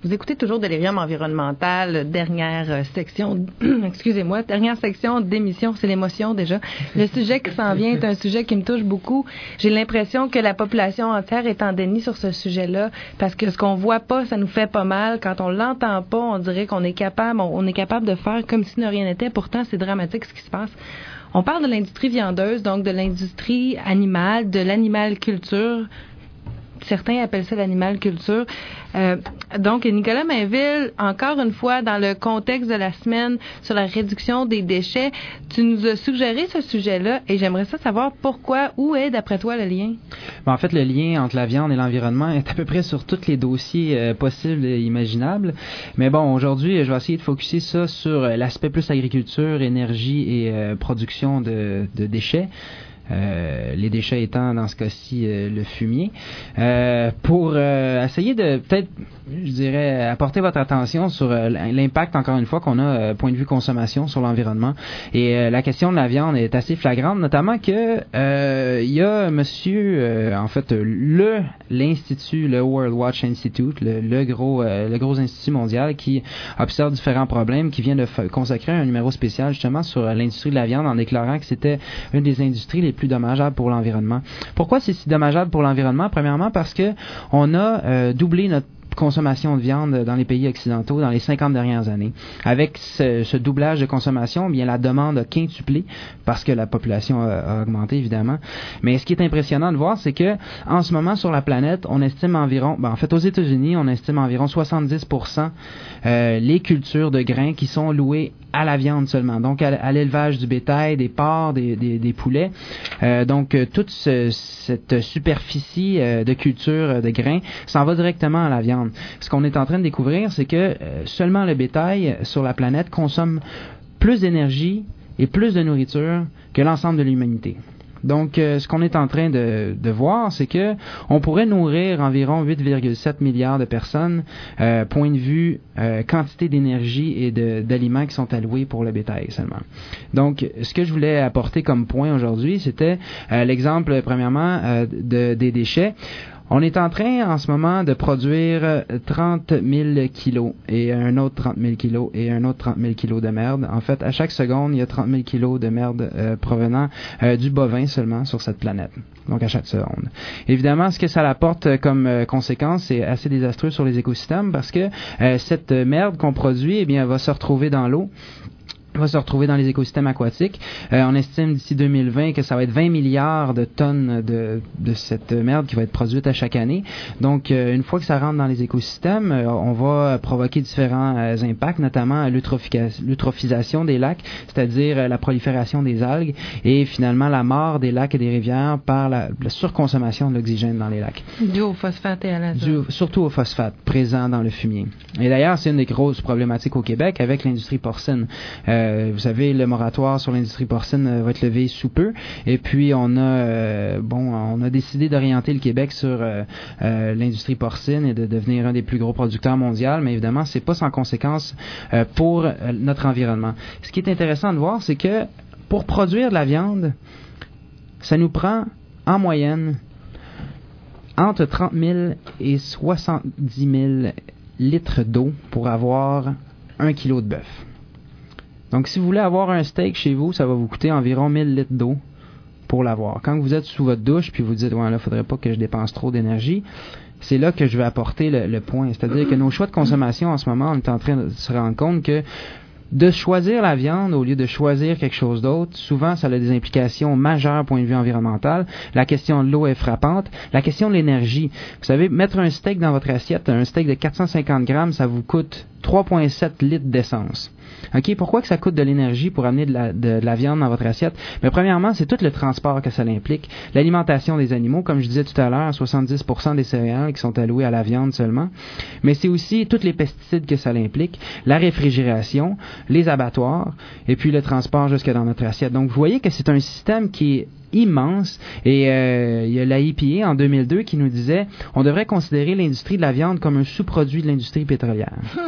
Vous écoutez toujours Delirium Environnemental, dernière section, dernière section d'émission, c'est l'émotion déjà. Le sujet qui s'en vient est un sujet qui me touche beaucoup. J'ai l'impression que la population entière est en déni sur ce sujet-là, parce que ce qu'on voit pas, ça nous fait pas mal. Quand on l'entend pas, on dirait qu'on est capable de faire comme si de rien n'était. Pourtant, c'est dramatique ce qui se passe. On parle de l'industrie viandeuse, donc de l'industrie animale, de l'animal culture. Certains appellent ça l'animal culture. Donc, Nicolas Mainville, encore une fois, dans le contexte de la semaine sur la réduction des déchets, tu nous as suggéré ce sujet-là et j'aimerais savoir pourquoi, où est, d'après toi, le lien? En fait, le lien entre la viande et l'environnement est à peu près sur tous les dossiers possibles et imaginables. Mais bon, aujourd'hui, je vais essayer de focusser ça sur l'aspect plus agriculture, énergie et production de déchets. Les déchets étant dans ce cas-ci le fumier, pour essayer de peut-être, je dirais, apporter votre attention sur l'impact, encore une fois, qu'on a point de vue consommation sur l'environnement. Et la question de la viande est assez flagrante, notamment que il y a monsieur, l'Institut, le World Watch Institute, le gros institut mondial qui observe différents problèmes, qui vient de consacrer un numéro spécial justement sur l'industrie de la viande en déclarant que c'était une des industries les plus dommageables pour l'environnement. Pourquoi c'est si dommageable pour l'environnement? Premièrement, parce que on a doublé notre consommation de viande dans les pays occidentaux dans les 50 dernières années. Avec ce doublage de consommation, bien la demande a quintuplé parce que la population a augmenté évidemment. Mais ce qui est impressionnant de voir, c'est que en ce moment sur la planète, on estime environ, aux États-Unis, on estime environ 70% les cultures de grains qui sont louées à la viande seulement, donc à l'élevage du bétail, des porcs, des poulets. Toute cette superficie de culture de grains s'en va directement à la viande. Ce qu'on est en train de découvrir, c'est que seulement le bétail sur la planète consomme plus d'énergie et plus de nourriture que l'ensemble de l'humanité. Donc, ce qu'on est en train de voir, c'est que on pourrait nourrir environ 8,7 milliards de personnes, point de vue quantité d'énergie et d'aliments qui sont alloués pour le bétail seulement. Donc, ce que je voulais apporter comme point aujourd'hui, c'était l'exemple, premièrement, des déchets. On est en train, en ce moment, de produire 30 000 kilos et un autre 30 000 kilos et un autre 30 000 kilos de merde. En fait, à chaque seconde, il y a 30 000 kilos de merde provenant du bovin seulement sur cette planète. Donc, à chaque seconde. Évidemment, ce que ça apporte comme conséquence, c'est assez désastreux sur les écosystèmes parce que cette merde qu'on produit, va se retrouver dans l'eau. Va se retrouver dans les écosystèmes aquatiques. On estime d'ici 2020 que ça va être 20 milliards de tonnes de cette merde qui va être produite à chaque année. Donc, une fois que ça rentre dans les écosystèmes, on va provoquer différents impacts, notamment l'eutrophisation des lacs, c'est-à-dire la prolifération des algues et finalement la mort des lacs et des rivières par la surconsommation de l'oxygène dans les lacs. Dû au phosphate et à l'azote. Surtout au phosphate présent dans le fumier. Et d'ailleurs, c'est une des grosses problématiques au Québec avec l'industrie porcine. Vous savez, le moratoire sur l'industrie porcine va être levé sous peu. Et puis, on a décidé d'orienter le Québec sur l'industrie porcine et de devenir un des plus gros producteurs mondiaux. Mais évidemment, c'est pas sans conséquence pour notre environnement. Ce qui est intéressant de voir, c'est que pour produire de la viande, ça nous prend en moyenne entre 30 000 et 70 000 litres d'eau pour avoir 1 kilo de bœuf. Donc, si vous voulez avoir un steak chez vous, ça va vous coûter environ 1000 litres d'eau pour l'avoir. Quand vous êtes sous votre douche, puis vous dites, ouais, là, faudrait pas que je dépense trop d'énergie, c'est là que je vais apporter le point. C'est-à-dire que nos choix de consommation, en ce moment, on est en train de se rendre compte que de choisir la viande au lieu de choisir quelque chose d'autre, souvent, ça a des implications majeures point de vue environnemental. La question de l'eau est frappante. La question de l'énergie. Vous savez, mettre un steak dans votre assiette, un steak de 450 grammes, ça vous coûte 3,7 litres d'essence. OK, pourquoi que ça coûte de l'énergie pour amener de la viande dans votre assiette? Mais premièrement, c'est tout le transport que ça implique, l'alimentation des animaux, comme je disais tout à l'heure, 70% des céréales qui sont allouées à la viande seulement, mais c'est aussi tous les pesticides que ça implique, la réfrigération, les abattoirs, et puis le transport jusque dans notre assiette. Donc, vous voyez que c'est un système qui est immense et il y a l'AIPA en 2002 qui nous disait on devrait considérer l'industrie de la viande comme un sous-produit de l'industrie pétrolière.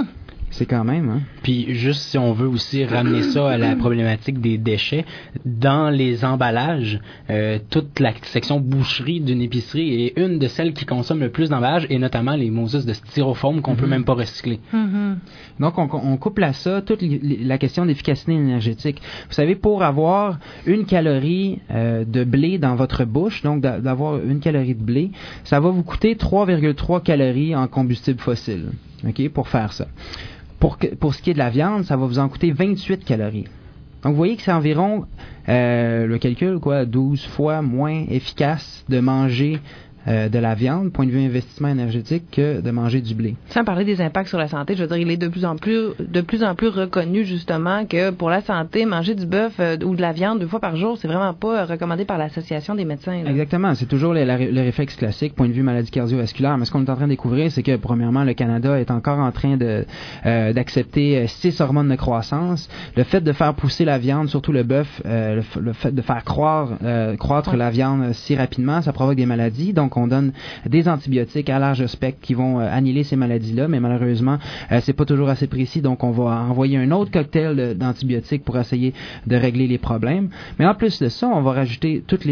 C'est quand même, hein? Puis juste si on veut aussi ramener ça à la problématique des déchets, dans les emballages, toute la section boucherie d'une épicerie est une de celles qui consomment le plus d'emballages, et notamment les mousses de styrofoam qu'on peut même pas recycler. Donc, on couple à ça toute la question d'efficacité énergétique. Vous savez, pour avoir 1 calorie de blé dans votre bouche, donc d'avoir 1 calorie de blé, ça va vous coûter 3,3 calories en combustible fossile. OK, pour faire ça. Pour ce qui est de la viande, ça va vous en coûter 28 calories. Donc, vous voyez que c'est environ, le calcul, 12 fois moins efficace de manger de la viande, point de vue investissement énergétique, que de manger du blé. Sans parler des impacts sur la santé, je veux dire, il est de plus en plus reconnu, justement, que pour la santé, manger du bœuf ou de la viande 2 fois par jour, c'est vraiment pas recommandé par l'Association des médecins. Là. Exactement. C'est toujours le réflexe classique, point de vue maladie cardiovasculaire. Mais ce qu'on est en train de découvrir, c'est que, premièrement, le Canada est encore en train d'accepter 6 hormones de croissance. Le fait de faire pousser la viande, surtout le bœuf, le fait de faire croître la viande si rapidement, ça provoque des maladies. Donc, on donne des antibiotiques à large spectre qui vont annihiler ces maladies-là, mais malheureusement, c'est pas toujours assez précis, donc on va envoyer un autre cocktail d'antibiotiques pour essayer de régler les problèmes. Mais en plus de ça, on va rajouter tous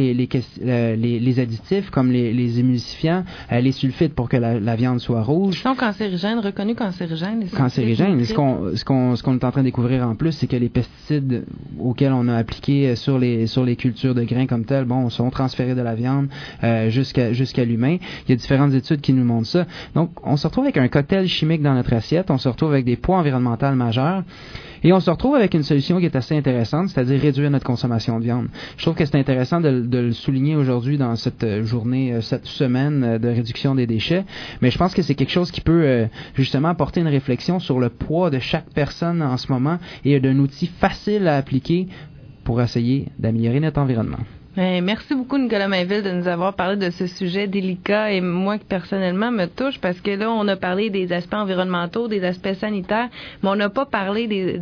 les additifs comme les émulsifiants, les sulfites pour que la viande soit rouge. Ils sont cancérigènes, reconnus cancérigènes. Cancérigènes. Ce qu'on est en train de découvrir en plus, c'est que les pesticides auxquels on a appliqué sur les cultures de grains comme telles, sont transférés de la viande jusqu'à l'humain. Il y a différentes études qui nous montrent ça. Donc, on se retrouve avec un cocktail chimique dans notre assiette, on se retrouve avec des poids environnementaux majeurs, et on se retrouve avec une solution qui est assez intéressante, c'est-à-dire réduire notre consommation de viande. Je trouve que c'est intéressant de le souligner aujourd'hui dans cette journée, cette semaine de réduction des déchets, mais je pense que c'est quelque chose qui peut justement apporter une réflexion sur le poids de chaque personne en ce moment et d'un outil facile à appliquer pour essayer d'améliorer notre environnement. Merci beaucoup, Nicolas Mainville, de nous avoir parlé de ce sujet délicat et moi, qui personnellement, me touche parce que là, on a parlé des aspects environnementaux, des aspects sanitaires, mais on n'a pas parlé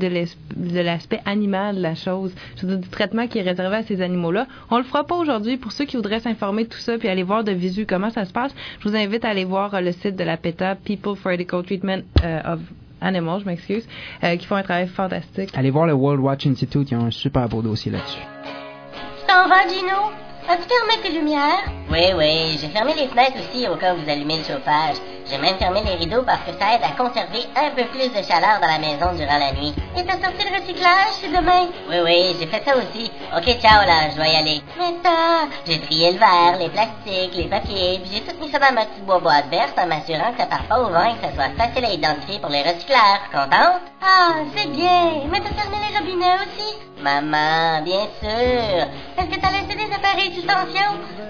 de l'aspect animal de la chose, du traitement qui est réservé à ces animaux-là. On le fera pas aujourd'hui. Pour ceux qui voudraient s'informer de tout ça puis aller voir de visu comment ça se passe, je vous invite à aller voir le site de la PETA, People for Ethical Treatment of Animals, je m'excuse, qui font un travail fantastique. Allez voir le World Watch Institute, ils ont un super beau dossier là-dessus. T'en vas, Gino? As-tu fermé tes lumières? Oui, j'ai fermé les fenêtres aussi au cas où vous allumez le chauffage. J'ai même fermé les rideaux parce que ça aide à conserver un peu plus de chaleur dans la maison durant la nuit. Et t'as sorti le recyclage, c'est demain? Oui, j'ai fait ça aussi. Ok, ciao là, je dois y aller. Mais t'as... J'ai trié le verre, les plastiques, les papiers, puis j'ai tout mis ça dans ma petite boîte verte en m'assurant que ça part pas au vent et que ça soit facile à identifier pour les recycleurs. Contente? Ah, c'est bien. Mais t'as fermé les robinets aussi? Maman, bien sûr. Est-ce que t'as laissé des appareils sous tension?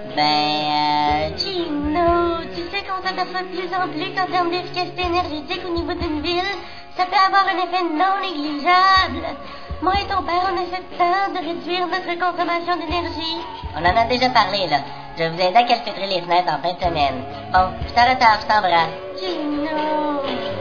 Gino, tu sais qu'on s'aperçoit de plus en plus qu'en termes d'efficacité énergétique au niveau d'une ville, ça peut avoir un effet non négligeable. Moi et ton père, on essaie tant de réduire notre consommation d'énergie. On en a déjà parlé, là. Je vous aide à calfeutrer les fenêtres en fin de semaine. Bon, je suis en retard, je t'embrasse. Gino...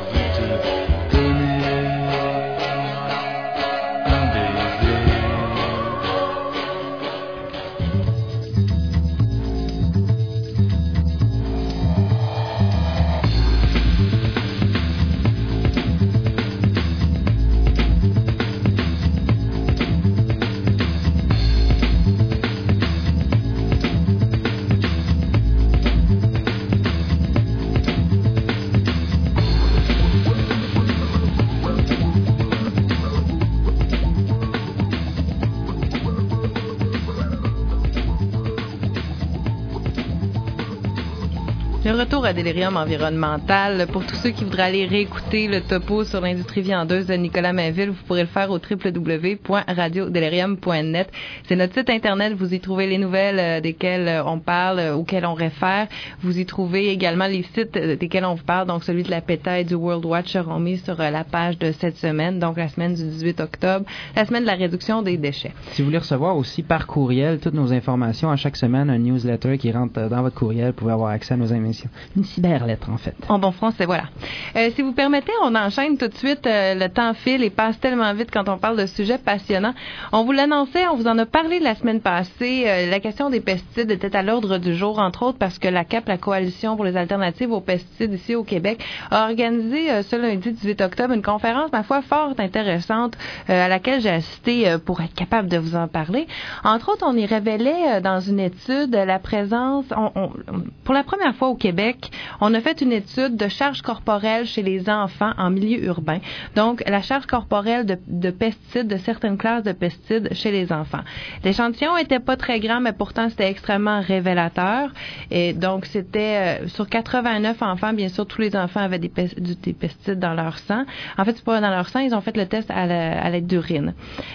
Le retour à Delirium environnemental. Pour tous ceux qui voudraient aller réécouter le topo sur l'industrie viandeuse de Nicolas Mainville, vous pourrez le faire au www.radiodelirium.net. C'est notre site Internet. Vous y trouvez les nouvelles desquelles on parle, auxquelles on réfère. Vous y trouvez également les sites desquels on vous parle. Donc, celui de la PETA et du World Watch seront mis sur la page de cette semaine, donc la semaine du 18 octobre, la semaine de la réduction des déchets. Si vous voulez recevoir aussi par courriel toutes nos informations à chaque semaine, un newsletter qui rentre dans votre courriel, vous pouvez avoir accès à nos émissions information. Une cyberlettre, en fait. En bon français, voilà. Si vous permettez, on enchaîne tout de suite. Le temps file et passe tellement vite quand on parle de sujets passionnants. On vous l'annonçait, on vous en a parlé la semaine passée. La question des pesticides était à l'ordre du jour, entre autres parce que la CAP, la Coalition pour les alternatives aux pesticides ici au Québec, a organisé ce lundi 18 octobre une conférence, ma foi, fort intéressante à laquelle j'ai assisté pour être capable de vous en parler. Entre autres, on y révélait dans une étude la présence, pour la première fois au Québec, on a fait une étude de charge corporelle chez les enfants en milieu urbain. Donc, la charge corporelle de pesticides, de certaines classes de pesticides chez les enfants. L'échantillon était pas très grand, mais pourtant, c'était extrêmement révélateur. Et donc, c'était sur 89 enfants, bien sûr, tous les enfants avaient des pesticides dans leur sang. En fait, c'est pas dans leur sang, ils ont fait le test à l'aide d'urine.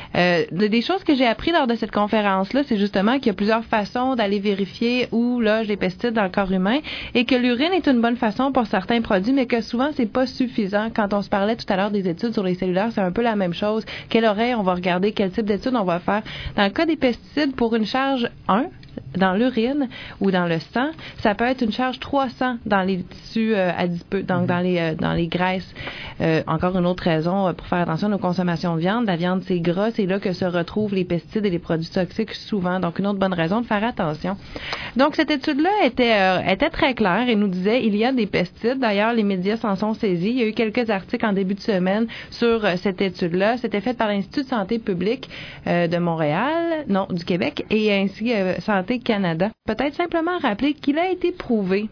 Des choses que j'ai appris lors de cette conférence-là, c'est justement qu'il y a plusieurs façons d'aller vérifier où logent les pesticides dans le corps humain et que l'urine est une bonne façon pour certains produits, mais que souvent, c'est pas suffisant. Quand on se parlait tout à l'heure des études sur les cellulaires, c'est un peu la même chose. Quelle oreille on va regarder, quel type d'études on va faire. Dans le cas des pesticides, pour une charge 1, dans l'urine ou dans le sang, ça peut être une charge 300 dans les tissus adipeux, donc dans les graisses. Encore une autre raison pour faire attention à nos consommations de viande. La viande, c'est gras, c'est là que se retrouvent les pesticides et les produits toxiques souvent. Donc, une autre bonne raison de faire attention. Donc, cette étude-là était très claire et nous disait il y a des pesticides. D'ailleurs, les médias s'en sont saisis. Il y a eu quelques articles en début de semaine sur cette étude-là. C'était fait par l'Institut de santé publique de Montréal, non, du Québec, et ainsi Santé Canada. Peut-être simplement rappeler qu'il a été prouvé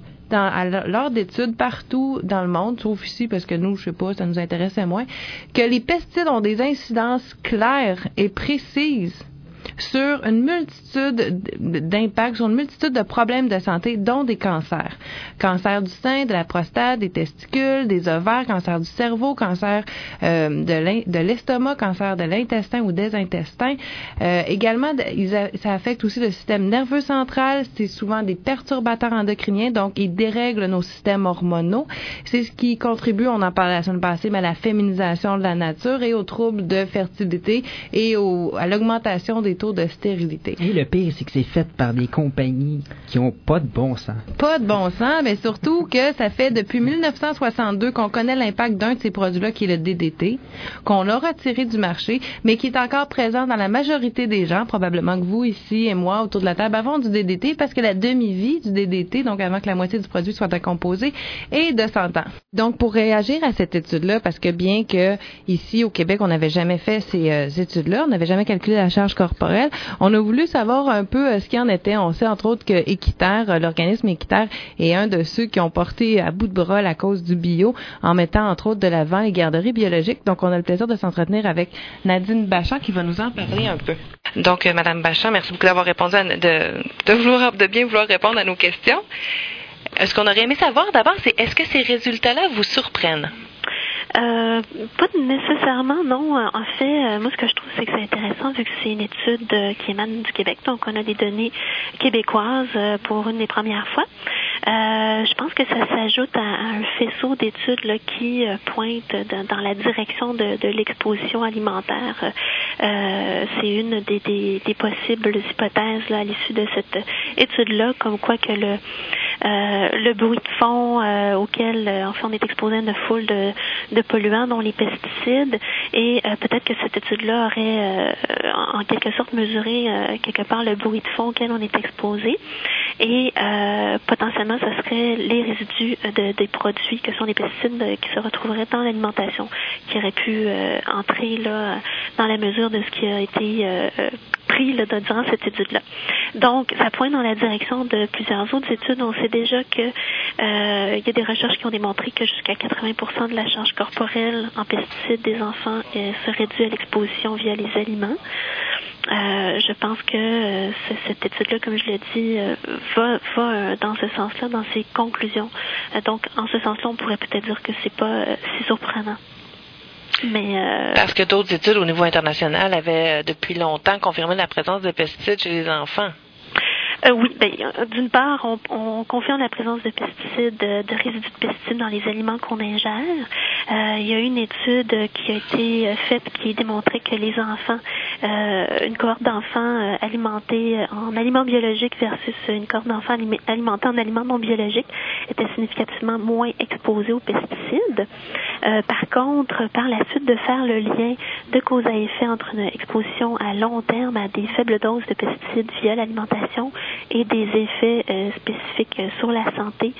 lors d'études partout dans le monde, sauf ici, parce que nous, je sais pas, ça nous intéressait moins, que les pesticides ont des incidences claires et précises sur une multitude d'impacts, sur une multitude de problèmes de santé, dont des cancers. Cancer du sein, de la prostate, des testicules, des ovaires, cancer du cerveau, cancer de l'estomac, cancer de l'intestin ou des intestins. Également, ça affecte aussi le système nerveux central. C'est souvent des perturbateurs endocriniens, donc ils dérèglent nos systèmes hormonaux. C'est ce qui contribue, on en parlait la semaine passée, mais à la féminisation de la nature et aux troubles de fertilité et à l'augmentation des taux de stérilité. Et le pire, c'est que c'est fait par des compagnies qui ont pas de bon sens. Pas de bon sens, mais surtout que ça fait depuis 1962 qu'on connaît l'impact d'un de ces produits-là qui est le DDT, qu'on a retiré du marché, mais qui est encore présent dans la majorité des gens, probablement que vous ici et moi autour de la table avons du DDT parce que la demi-vie du DDT, donc avant que la moitié du produit soit décomposé, est de 100 ans. Donc pour réagir à cette étude-là, parce que bien que ici au Québec on n'avait jamais fait ces études-là, on n'avait jamais calculé la charge corporelle, on a voulu savoir un peu ce qu'il en était. On sait entre autres que Équiterre, l'organisme Équiterre, est un de ceux qui ont porté à bout de bras la cause du bio en mettant entre autres de l'avant les garderies biologiques. Donc on a le plaisir de s'entretenir avec Nadine Bachand qui va nous en parler un peu. Donc Madame Bachand, merci beaucoup d'avoir répondu de bien vouloir répondre à nos questions. Ce qu'on aurait aimé savoir d'abord, c'est est-ce que ces résultats-là vous surprennent? Pas nécessairement, non. En fait, moi, ce que je trouve, c'est que c'est intéressant vu que c'est une étude qui émane du Québec. Donc, on a des données québécoises pour une des premières fois. Je pense que ça s'ajoute à un faisceau d'études là, qui pointe dans la direction de l'exposition alimentaire. C'est une des possibles hypothèses là, à l'issue de cette étude-là, comme quoi que le bruit de fond auquel en fait on est exposé à une foule de polluants, dont les pesticides, et peut-être que cette étude-là aurait en quelque sorte mesuré quelque part le bruit de fond auquel on est exposé, et potentiellement ce serait les résidus des produits que sont les pesticides qui se retrouveraient dans l'alimentation, qui auraient pu entrer là dans la mesure de ce qui a été pris là, durant cette étude-là. Donc, ça pointe dans la direction de plusieurs autres études. On sait déjà que il y a des recherches qui ont démontré que jusqu'à 80% de la charge corporelle en pesticides des enfants serait due à l'exposition via les aliments. Je pense que cette étude-là, comme je l'ai dit, va dans ce sens-là, dans ses conclusions. Donc, en ce sens-là, on pourrait peut-être dire que c'est pas si surprenant. Mais parce que d'autres études au niveau international avaient depuis longtemps confirmé la présence de pesticides chez les enfants. Oui, d'une part, on confirme la présence de pesticides, de résidus de pesticides dans les aliments qu'on ingère. Il y a une étude qui a été faite qui démontrait que les enfants une cohorte d'enfants alimentés en aliments biologiques versus une cohorte d'enfants alimentés en aliments non biologiques était significativement moins exposée aux pesticides. Par contre, par la suite, de faire le lien de cause à effet entre une exposition à long terme à des faibles doses de pesticides via l'alimentation et des effets spécifiques sur la santé,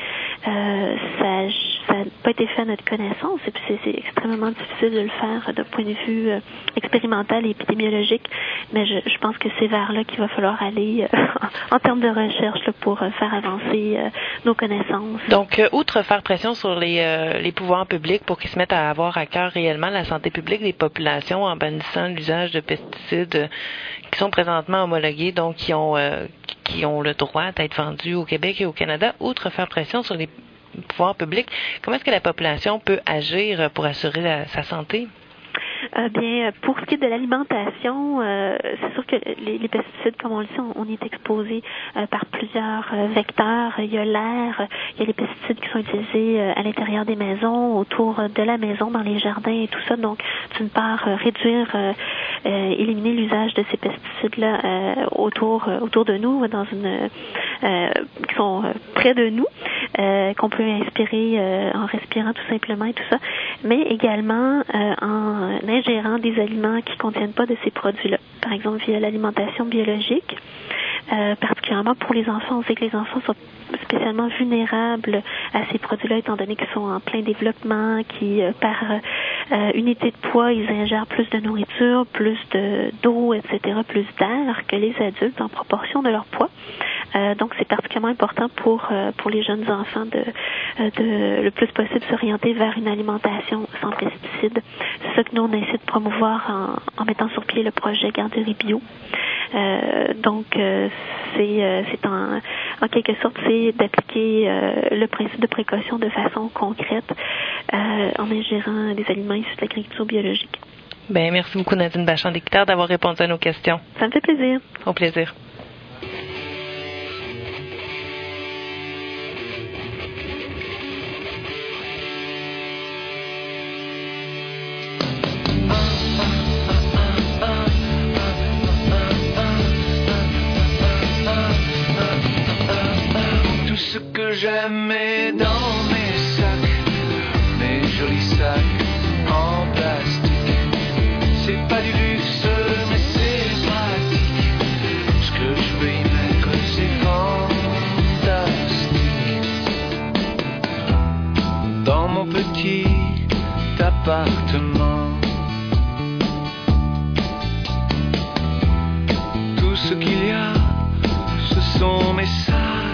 ça n'a pas été fait à notre connaissance, et puis c'est extrêmement difficile de le faire d'un point de vue expérimental et épidémiologique, mais je pense que c'est vers là qu'il va falloir aller en termes de recherche là, pour faire avancer nos connaissances. Donc, outre faire pression sur les pouvoirs publics pour qu'ils se mettent à avoir à cœur réellement la santé publique des populations en bannissant l'usage de pesticides qui sont présentement homologués, donc qui ont le droit d'être vendus au Québec et au Canada, outre faire pression sur les pouvoirs publics, comment est-ce que la population peut agir pour assurer sa santé? Bien, pour ce qui est de l'alimentation, c'est sûr que les pesticides, comme on le sait, on est exposé par plusieurs vecteurs. Il y a l'air, il y a les pesticides qui sont utilisés à l'intérieur des maisons, autour de la maison, dans les jardins et tout ça. Donc, d'une part, éliminer l'usage de ces pesticides-là autour de nous, qui sont près de nous, qu'on peut inspirer en respirant tout simplement et tout ça, mais également en ingérant des aliments qui ne contiennent pas de ces produits-là. Par exemple, via l'alimentation biologique, particulièrement pour les enfants. On sait que les enfants sont spécialement vulnérables à ces produits-là, étant donné qu'ils sont en plein développement, qui, par unité de poids, ils ingèrent plus de nourriture, plus d'eau, etc., plus d'air que les adultes en proportion de leur poids. Donc, c'est particulièrement important pour les jeunes enfants de le plus possible s'orienter vers une alimentation sans pesticides. C'est ça que nous, on essaie de promouvoir en mettant sur pied le projet Garderie Bio. Donc, c'est en quelque sorte, c'est d'appliquer le principe de précaution de façon concrète en ingérant des aliments issus de l'agriculture biologique. Bien, merci beaucoup Nadine Bachand-Desquitard d'avoir répondu à nos questions. Ça me fait plaisir. Au plaisir. Ce que j'aimais dans mes sacs, mes jolis sacs en plastique. C'est pas du luxe, mais c'est pratique. Ce que je veux y mettre, c'est fantastique. Dans mon petit appartement, tout ce qu'il y a, ce sont mes sacs.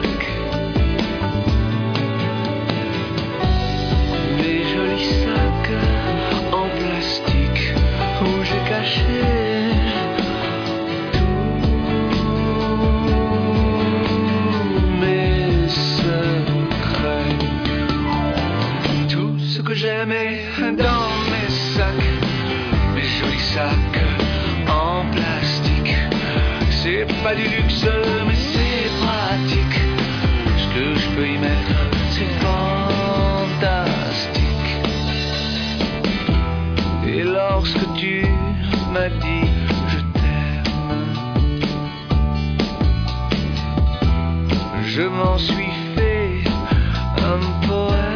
J'aimais dans mes sacs, mes jolis sacs en plastique. C'est pas du luxe, mais c'est pratique. Ce que je peux y mettre, c'est fantastique. Et lorsque tu m'as dit je t'aime, je m'en suis fait un poème.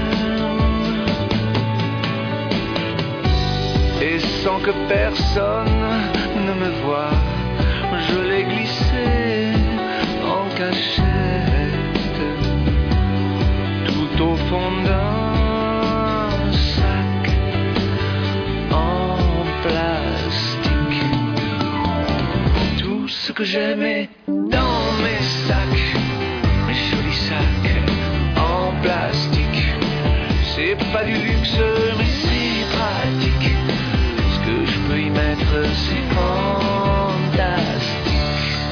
Et sans que personne ne me voie, je l'ai glissé en cachette, tout au fond d'un sac en plastique. Tout ce que j'aimais dans mes sacs, mes jolis sacs en plastique. C'est pas du luxe, mais c'est pratique. Que je peux y mettre, c'est fantastique.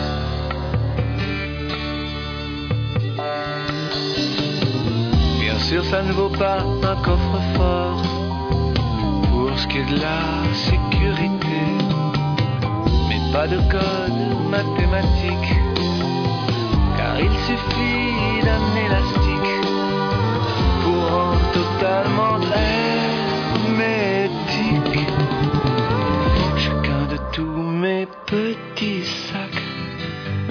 Bien sûr, ça ne vaut pas un coffre-fort pour ce qui est de la sécurité, mais pas de code mathématique, car il suffit d'un élastique pour rendre totalement hermétique tous mes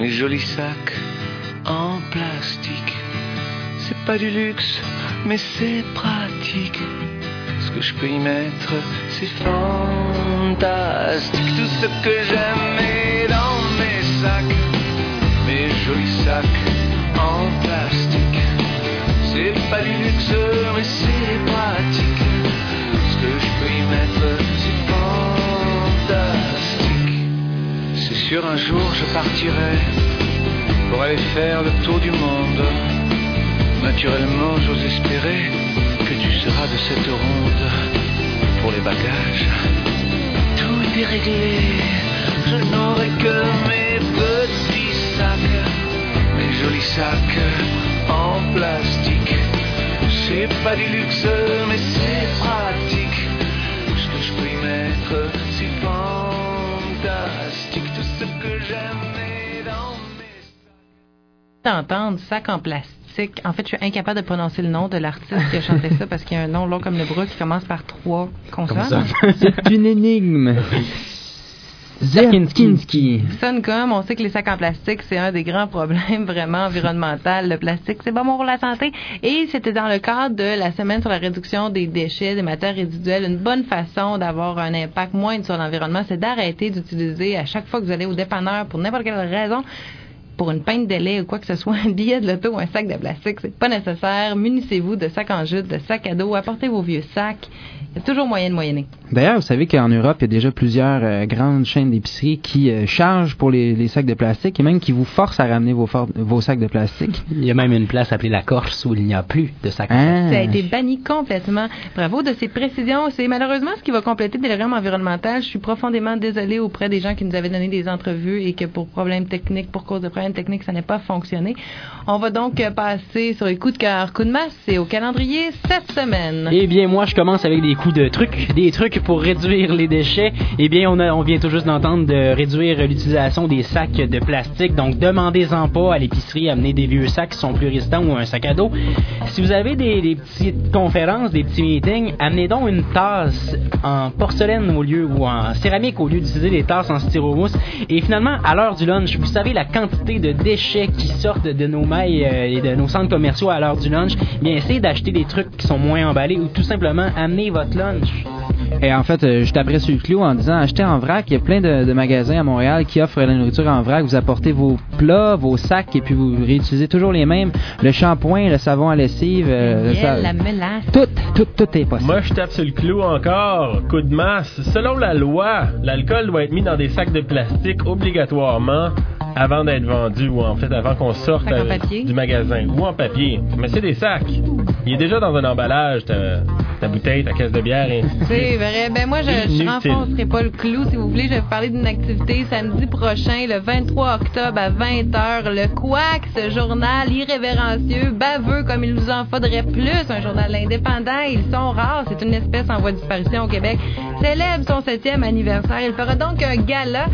mes jolis sacs en plastique. C'est pas du luxe, mais c'est pratique. Ce que je peux y mettre, c'est fantastique. Tout ce que j'aime est dans mes sacs, mes jolis sacs en plastique. C'est pas du luxe, mais c'est pratique. Ce que je peux y mettre, c'est fantastique. C'est sûr, un jour je partirai pour aller faire le tour du monde. Naturellement, j'ose espérer que tu seras de cette ronde. Pour les bagages, tout est réglé. Je n'aurai que mes petits sacs, mes jolis sacs en plastique. C'est pas du luxe, mais c'est pratique. Ce que je peux y mettre, c'est fantastique. Tout ce que j'aime est dans mes sacs. D'entendre sac en plastique. En fait, je suis incapable de prononcer le nom de l'artiste qui a chanté ça parce qu'il y a un nom long comme le bras qui commence par 3 consonnes. C'est une énigme. Zerkinski. Sonne comme, on sait que les sacs en plastique, c'est un des grands problèmes vraiment environnemental. Le plastique, c'est pas bon pour la santé. Et c'était dans le cadre de la semaine sur la réduction des déchets, des matières résiduelles. Une bonne façon d'avoir un impact moindre sur l'environnement, c'est d'arrêter d'utiliser à chaque fois que vous allez au dépanneur pour n'importe quelle raison, pour une pinte de lait ou quoi que ce soit, un billet de l'auto ou un sac de plastique, c'est pas nécessaire. Munissez-vous de sacs en jute, de sacs à dos, apportez vos vieux sacs. Il y a toujours moyen de moyenner. D'ailleurs, vous savez qu'en Europe, il y a déjà plusieurs grandes chaînes d'épicerie qui chargent pour les sacs de plastique et même qui vous forcent à ramener vos sacs de plastique. Il y a même une place appelée la Corse où il n'y a plus de sacs en plastique. Ça a été banni complètement. Bravo de ces précisions. C'est malheureusement ce qui va compléter des diagrammes environnementaux. Je suis profondément désolée auprès des gens qui nous avaient donné des entrevues et que pour problèmes techniques, pour cause de problèmes techniques, ça n'a pas fonctionné. On va donc passer sur les coups de cœur, coups de masse et au calendrier cette semaine. Eh bien, moi, je commence avec des coups de trucs, des trucs pour réduire les déchets. Eh bien, on vient tout juste d'entendre de réduire l'utilisation des sacs de plastique. Donc, demandez-en pas à l'épicerie, amenez des vieux sacs qui sont plus résistants ou un sac à dos. Si vous avez des petites conférences, des petits meetings, amenez donc une tasse en porcelaine ou en céramique au lieu d'utiliser des tasses en styromousse. Et finalement, à l'heure du lunch, vous savez la quantité de déchets qui sortent de nos mailles et de nos centres commerciaux à l'heure du lunch. Bien, essayez d'acheter des trucs qui sont moins emballés ou tout simplement amenez votre lunch. Et en fait, je taperais sur le clou en disant achetez en vrac. Il y a plein de magasins à Montréal qui offrent la nourriture en vrac. Vous apportez vos plats, vos sacs et puis vous réutilisez toujours les mêmes. Le shampoing, le savon à lessive, la mélasse. Tout est possible. Moi, je tape sur le clou encore. Coup de masse. Selon la loi, l'alcool doit être mis dans des sacs de plastique obligatoirement avant d'être vendu ou en fait avant qu'on sorte du magasin ou en papier. Mais c'est des sacs. Il est déjà dans un emballage, ta bouteille, ta caisse de bière et ainsi de suite. C'est vrai. Ben moi, je renfoncerai pas le clou. Si vous voulez, je vais vous parler d'une activité samedi prochain, le 23 octobre à 20h. Le Quack, ce journal irrévérencieux, baveux comme il nous en faudrait plus. Un journal indépendant. Ils sont rares. C'est une espèce en voie de disparition au Québec. Célèbre son 7e anniversaire. Il fera donc un gala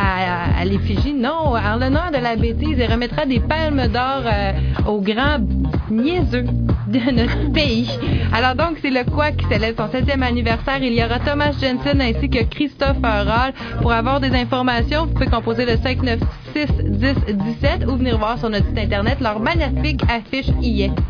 à l'effigie. Non, en l'honneur de la bêtise. Il remettra des palmes d'or aux grands niaiseux de notre pays. Alors donc, c'est le Quack qui célèbre son 7e anniversaire. Il y aura Thomas Jensen ainsi que Christophe Hall. Pour avoir des informations, vous pouvez composer le 596-10-17 ou venir voir sur notre site internet. Leur magnifique affiche y est.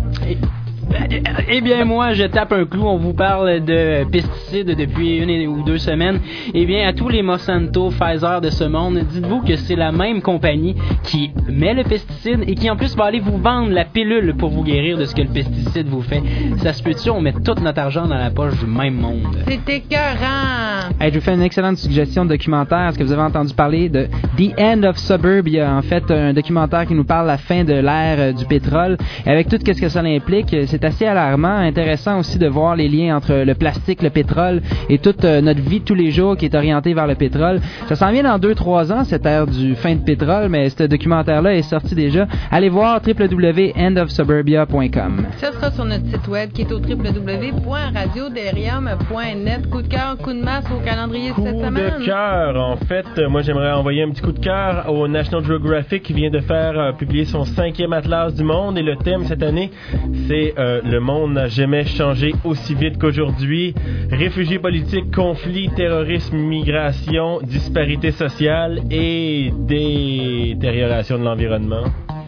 Eh bien, moi, je tape un clou. On vous parle de pesticides depuis 1 ou 2 semaines. Eh bien, à tous les Monsanto, Pfizer de ce monde, dites-vous que c'est la même compagnie qui met le pesticide et qui, en plus, va aller vous vendre la pilule pour vous guérir de ce que le pesticide vous fait. Ça se peut-tu? On met tout notre argent dans la poche du même monde. C'est écœurant! Hey, je vous fais une excellente suggestion de documentaire. Est-ce que vous avez entendu parler de The End of Suburbia? En fait, un documentaire qui nous parle de la fin de l'ère du pétrole. Et avec tout ce que ça implique, c'est assez alarmant, intéressant aussi de voir les liens entre le plastique, le pétrole et toute notre vie de tous les jours qui est orientée vers le pétrole. Ça s'en vient dans 2-3 ans, cette ère du fin de pétrole, mais ce documentaire-là est sorti déjà. Allez voir www.endofsuburbia.com. Ça sera sur notre site web qui est au www.radiodelirium.net. Coup de cœur, coup de masse au calendrier de cette semaine. Coup de cœur, en fait, moi j'aimerais envoyer un petit coup de cœur au National Geographic qui vient de faire publier son 5e atlas du monde et le thème cette année, c'est le monde n'a jamais changé aussi vite qu'aujourd'hui. Réfugiés politiques, conflits, terrorisme, migration, disparités sociales et détérioration de l'environnement.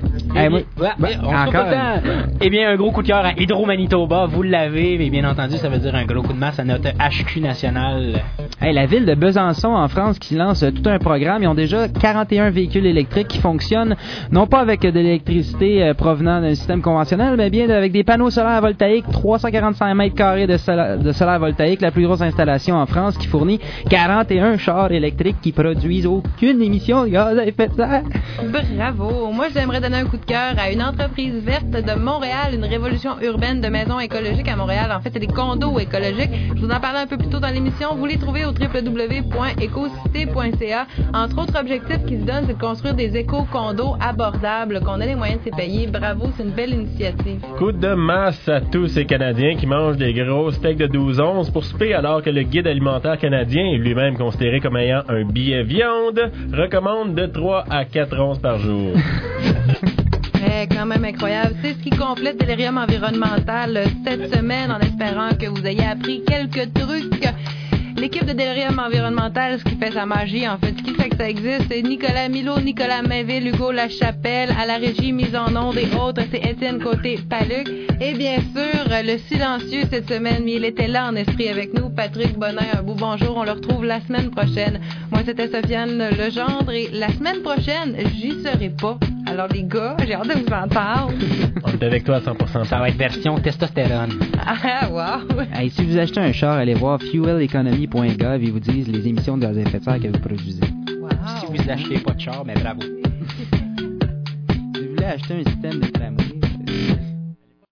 Eh bien, un gros coup de cœur à Hydro-Manitoba, vous l'avez, mais bien entendu, ça veut dire un gros coup de masse à notre HQ national. La ville de Besançon, en France, qui lance tout un programme. Ils ont déjà 41 véhicules électriques qui fonctionnent, non pas avec de l'électricité provenant d'un système conventionnel, mais bien avec des panneaux solaires voltaïques, 345 mètres carrés de solaire voltaïque, la plus grosse installation en France, qui fournit 41 chars électriques qui produisent aucune émission de gaz à effet de serre. Bravo! Moi, j'aimerais donner un coup de cœur à une entreprise verte de Montréal, une révolution urbaine de maisons écologiques à Montréal. En fait, c'est des condos écologiques. Je vous en parlais un peu plus tôt dans l'émission. Vous les trouvez au www.ecocité.ca. Entre autres objectifs qu'ils se donnent, c'est de construire des éco-condos abordables, qu'on ait les moyens de se payer. Bravo, c'est une belle initiative. Coup de masse à tous ces Canadiens qui mangent des gros steaks de 12 onces pour souper, alors que le guide alimentaire canadien, lui-même considéré comme ayant un billet viande, recommande de 3 à 4 onces par jour. Quand même incroyable. C'est ce qui complète Delirium environnemental cette semaine, en espérant que vous ayez appris quelques trucs. L'équipe de Delirium environnemental, ce qui fait sa magie, en fait, ce qui fait que ça existe, c'est Nicolas Milo, Nicolas Mainville, Hugo Lachapelle, à la régie, mise en onde et autres, c'est Étienne Côté-Paluc. Et bien sûr, le silencieux cette semaine, mais il était là en esprit avec nous, Patrick Bonin, un beau bonjour, on le retrouve la semaine prochaine. Moi, c'était Sofiane Legendre, et la semaine prochaine, j'y serai pas. Alors les gars, j'ai hâte de vous entendre. On est avec toi à 100%. Ça va être version testostérone. Ah, wow! Si vous achetez un char, allez voir fueleconomy.gov, ils vous disent les émissions de gaz à effet de serre que vous produisez. Wow. Si vous achetez pas de char, mais bravo. Si vous voulez acheter un système de